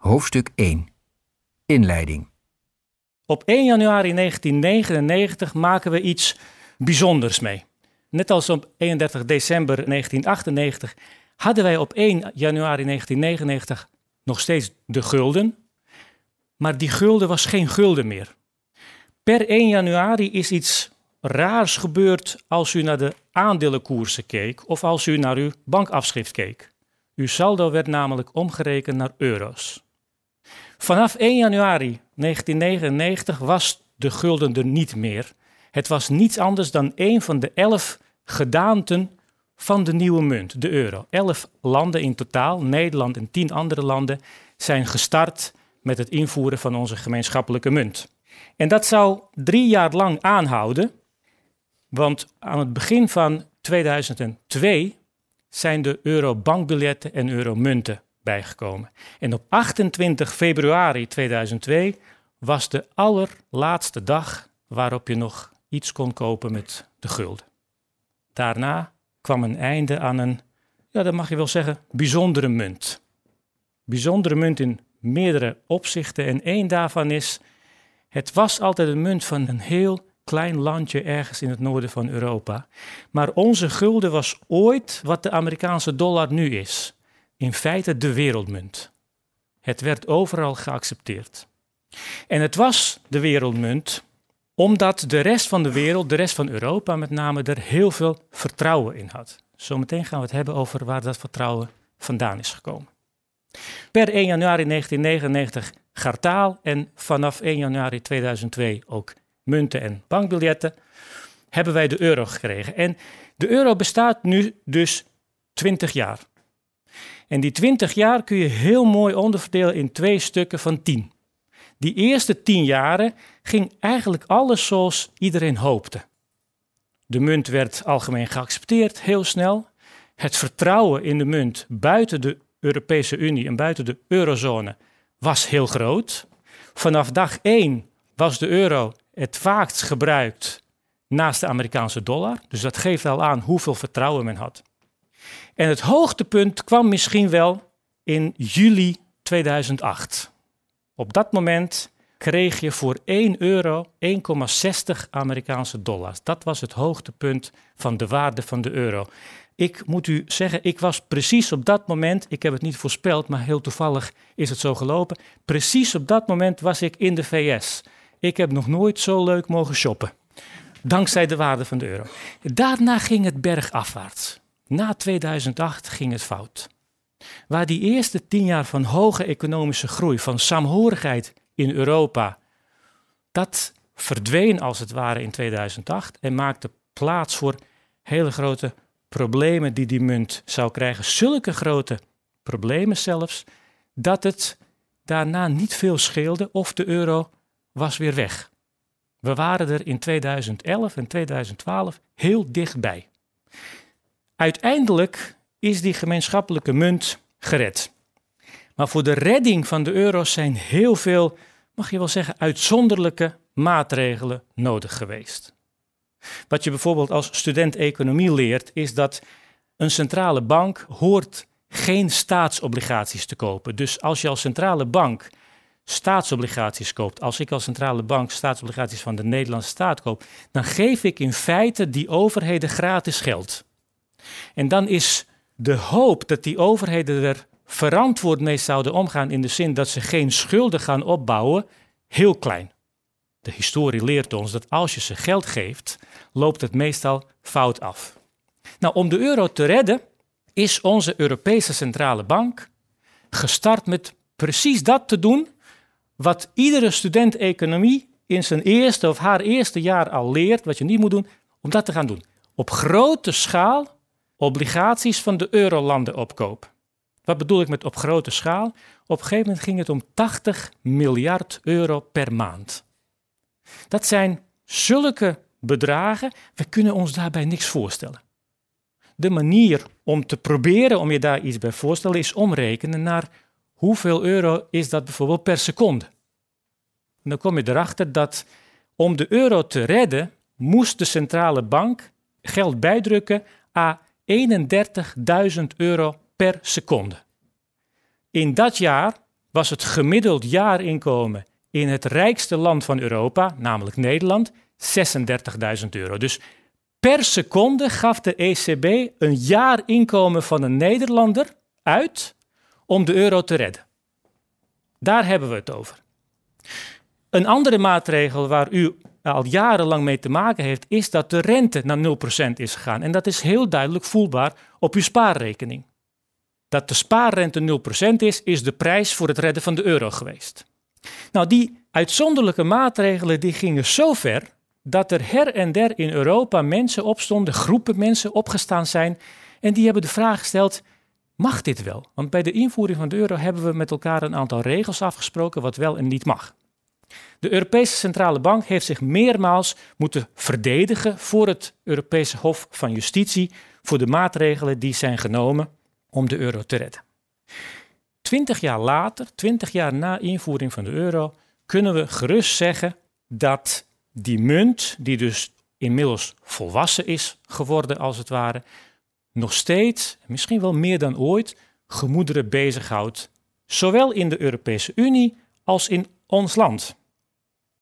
Hoofdstuk 1. Inleiding. Op 1 januari 1999 maken we iets bijzonders mee. Net als op 31 december 1998 hadden wij op 1 januari 1999 nog steeds de gulden. Maar die gulden was geen gulden meer. Per 1 januari is iets raars gebeurd als u naar de aandelenkoersen keek of als u naar uw bankafschrift keek. Uw saldo werd namelijk omgerekend naar euro's. Vanaf 1 januari 1999 was de gulden er niet meer. Het was niets anders dan een van de 11 gedaanten van de nieuwe munt, de euro. 11 landen in totaal, Nederland en 10 andere landen, zijn gestart met het invoeren van onze gemeenschappelijke munt. En dat zou 3 jaar lang aanhouden, want aan het begin van 2002 zijn de eurobankbiljetten en euromunten bijgekomen. En op 28 februari 2002 was de allerlaatste dag waarop je nog iets kon kopen met de gulden. Daarna kwam een einde aan een, dat mag je wel zeggen, bijzondere munt. Bijzondere munt in meerdere opzichten en één daarvan is, het was altijd een munt van een heel klein landje ergens in het noorden van Europa. Maar onze gulden was ooit wat de Amerikaanse dollar nu is. In feite de wereldmunt. Het werd overal geaccepteerd. En het was de wereldmunt omdat de rest van de wereld, de rest van Europa met name, er heel veel vertrouwen in had. Zometeen gaan we het hebben over waar dat vertrouwen vandaan is gekomen. Per 1 januari 1999 gartaal en vanaf 1 januari 2002 ook munten en bankbiljetten, hebben wij de euro gekregen. En de euro bestaat nu dus 20 jaar. En die 20 jaar kun je heel mooi onderverdelen in 2 stukken van 10. Die eerste 10 jaren ging eigenlijk alles zoals iedereen hoopte. De munt werd algemeen geaccepteerd, heel snel. Het vertrouwen in de munt buiten de Europese Unie en buiten de eurozone was heel groot. Vanaf dag 1 was de euro het vaakst gebruikt naast de Amerikaanse dollar. Dus dat geeft al aan hoeveel vertrouwen men had. En het hoogtepunt kwam misschien wel in juli 2008. Op dat moment kreeg je voor 1 euro 1,60 Amerikaanse dollars. Dat was het hoogtepunt van de waarde van de euro. Ik moet u zeggen, ik was precies op dat moment, ik heb het niet voorspeld, maar heel toevallig is het zo gelopen. Precies op dat moment was ik in de VS. Ik heb nog nooit zo leuk mogen shoppen. Dankzij de waarde van de euro. Daarna ging het bergafwaarts. Na 2008 ging het fout. Waar die eerste 10 jaar van hoge economische groei, van saamhorigheid in Europa, dat verdween als het ware in 2008 en maakte plaats voor hele grote problemen die die munt zou krijgen. Zulke grote problemen zelfs, dat het daarna niet veel scheelde of de euro was weer weg. We waren er in 2011 en 2012 heel dichtbij. Uiteindelijk is die gemeenschappelijke munt gered. Maar voor de redding van de euro zijn heel veel, mag je wel zeggen, uitzonderlijke maatregelen nodig geweest. Wat je bijvoorbeeld als student economie leert, is dat een centrale bank hoort geen staatsobligaties te kopen. Dus als je als centrale bank staatsobligaties koopt, als ik als centrale bank staatsobligaties van de Nederlandse staat koop, dan geef ik in feite die overheden gratis geld. En dan is de hoop dat die overheden er verantwoord mee zouden omgaan in de zin dat ze geen schulden gaan opbouwen, heel klein. De historie leert ons dat als je ze geld geeft, loopt het meestal fout af. Nou, om de euro te redden is onze Europese Centrale Bank gestart met precies dat te doen wat iedere student economie in zijn eerste of haar eerste jaar al leert, wat je niet moet doen, om dat te gaan doen. Op grote schaal obligaties van de eurolanden opkopen. Wat bedoel ik met op grote schaal? Op een gegeven moment ging het om 80 miljard euro per maand. Dat zijn zulke bedragen, we kunnen ons daarbij niks voorstellen. De manier om te proberen om je daar iets bij voor te stellen is omrekenen naar hoeveel euro is dat bijvoorbeeld per seconde. En dan kom je erachter dat om de euro te redden moest de centrale bank geld bijdrukken à 31.000 euro per seconde. In dat jaar was het gemiddeld jaarinkomen in het rijkste land van Europa, namelijk Nederland, €36.000. Dus per seconde gaf de ECB een jaarinkomen van een Nederlander uit om de euro te redden. Daar hebben we het over. Een andere maatregel waar u al jarenlang mee te maken heeft, is dat de rente naar 0% is gegaan. En dat is heel duidelijk voelbaar op uw spaarrekening. Dat de spaarrente 0% is de prijs voor het redden van de euro geweest. Nou, die uitzonderlijke maatregelen die gingen zo ver dat er her en der in Europa mensen opstonden, groepen mensen opgestaan zijn en die hebben de vraag gesteld, mag dit wel? Want bij de invoering van de euro hebben we met elkaar een aantal regels afgesproken wat wel en niet mag. De Europese Centrale Bank heeft zich meermaals moeten verdedigen voor het Europese Hof van Justitie voor de maatregelen die zijn genomen om de euro te redden. 20 jaar later, 20 jaar na invoering van de euro, kunnen we gerust zeggen dat die munt, die dus inmiddels volwassen is geworden als het ware, nog steeds, misschien wel meer dan ooit, gemoederen bezighoudt. Zowel in de Europese Unie als in ons land.